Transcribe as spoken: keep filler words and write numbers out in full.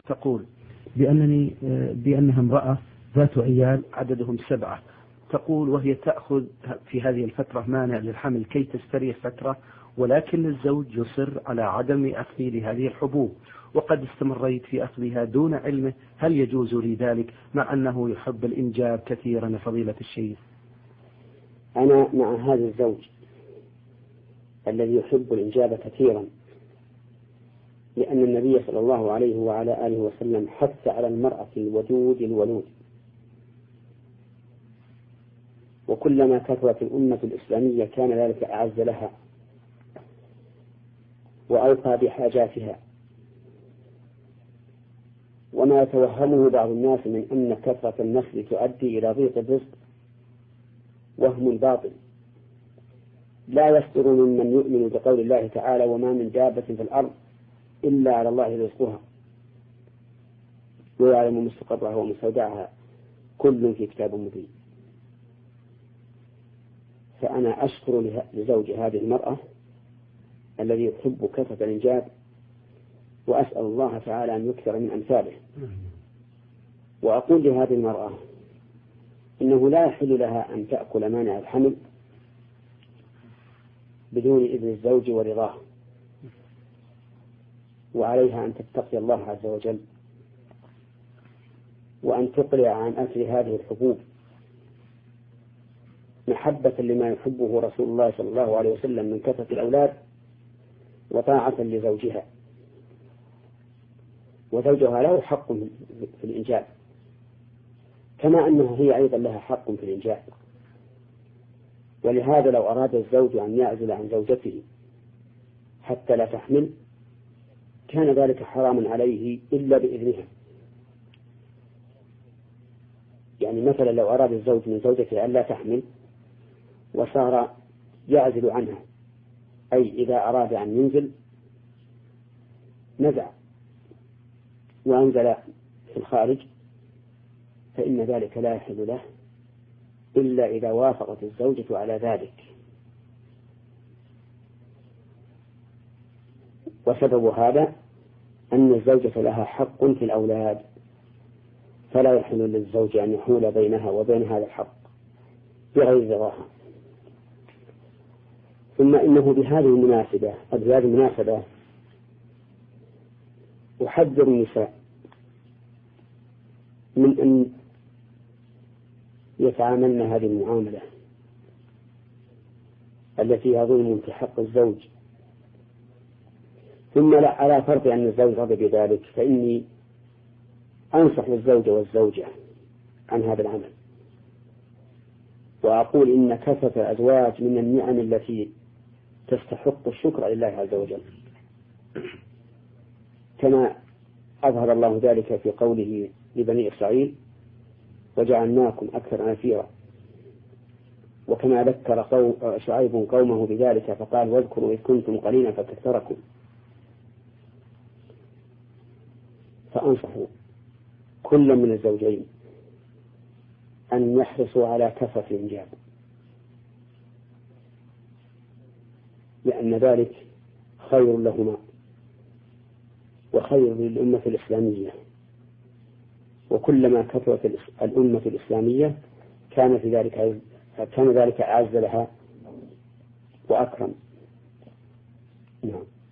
تقول بأنني بأنها امرأة ذات عيال عددهم سبعة، تقول وهي تأخذ في هذه الفترة مانع للحمل كي تستريح فترة، ولكن الزوج يصر على عدم أخذي لهذه الحبوب، وقد استمريت في أخذها دون علمه، هل يجوز لي ذلك مع أنه يحب الإنجاب كثيرا فضيلة الشيخ؟ أنا مع هذا الزوج الذي يحب الإنجاب كثيرا، لأن النبي صلى الله عليه وعلى آله وسلم حث على المرأة الودود الولود، وكلما كثرت الأمة الإسلامية كان ذلك أعز لها وأوفى بحاجاتها. وما يتوهمه بعض الناس من أن كثرة النسل تؤدي إلى ضيق الرزق وهم باطل، لا يصدر ممن يؤمن بقول الله تعالى وما من دابة في الأرض إلا على الله رزقها ويعلم مستقرها ومستودعها كل في كتاب مبين. فأنا أشكر لزوج هذه المرأة الذي يحب كثرة الإنجاب، وأسأل الله تعالى أن يكثر من أمثاله. وأقول لهذه المرأة إنه لا يحل لها أن تأكل مانع الحمل بدون إذن الزوج ورضاه، وعليها أن تتقي الله عز وجل وأن تقلع عن أكل هذه الحبوب محبة لما يحبه رسول الله صلى الله عليه وسلم من كثرة الأولاد وطاعة لزوجها. وزوجها له حق في الإنجاب كما أنها هي أيضا لها حق في الإنجاب، ولهذا لو أراد الزوج أن يعزل عن زوجته حتى لا تحمل كان ذلك حراما عليه إلا بإذنها. يعني مثلا لو أراد الزوج من زوجته أن لا تحمل وصار يعزل عنها، أي إذا أراد أن ينزل نزع وأنزل في الخارج، فإن ذلك لا يحل له إلا إذا وافقت الزوجة على ذلك. وسبب هذا أن الزوجة لها حق في الأولاد، فلا يحل للزوج أن يحول بينها وبين هذا الحق بغير رضاها. ثم إنه بهذه المناسبة بهذه المناسبة أحذر النساء من أن يتعاملن هذه المعاملة التي هي ظلم في حق الزوج. ثم لا على فرض أن الزوج رضي بذلك فإني أنصح الزوج والزوجة عن هذا العمل، وأقول إن كثرة الأزواج من النعم التي تستحق الشكر لله عز وجل، كما أظهر الله ذلك في قوله لبني إسرائيل وجعلناكم أكثر نفيرا، وكما ذكر شعيب قومه بذلك فقال واذكروا إذ كنتم قليلا فكثركم. فأنصحوا كل من الزوجين أن يحرصوا على كثرة الإنجاب، لأن ذلك خير لهما وخير للأمة الإسلامية، وكلما كثرت الأمة الإسلامية كان في ذلك كان ذلك أعز لها وأكرم. نعم.